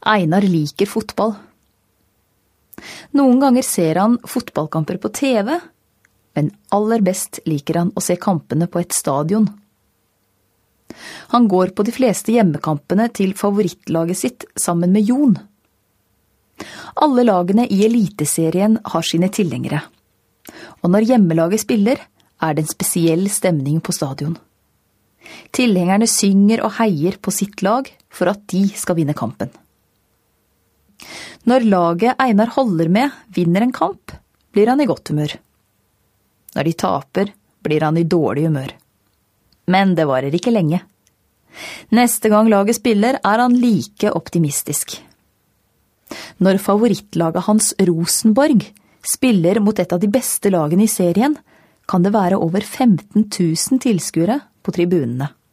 Einar liker fotball. Noen ganger ser han fotballkamper på TV, men aller best liker han å se kampene på et stadion. Han går på de fleste hjemmekampene til favorittlaget sitt sammen med Jon. Alle lagene i Eliteserien har sine tilhengere, og når hjemmelaget spiller, det en spesiell stemning på stadion. Tilhengerne synger og heier på sitt lag for at de skal vinne kampen. Når laget Einar holder med vinner en kamp, blir han i godt humør. Når de taper, blir han i dårlig humør. Men det varer ikke lenge. Neste gang laget spiller, han like optimistisk. Når favorittlaget hans Rosenborg spiller mot et av de beste lagene i serien, kan det være over 15 000 tilskuere på tribunene.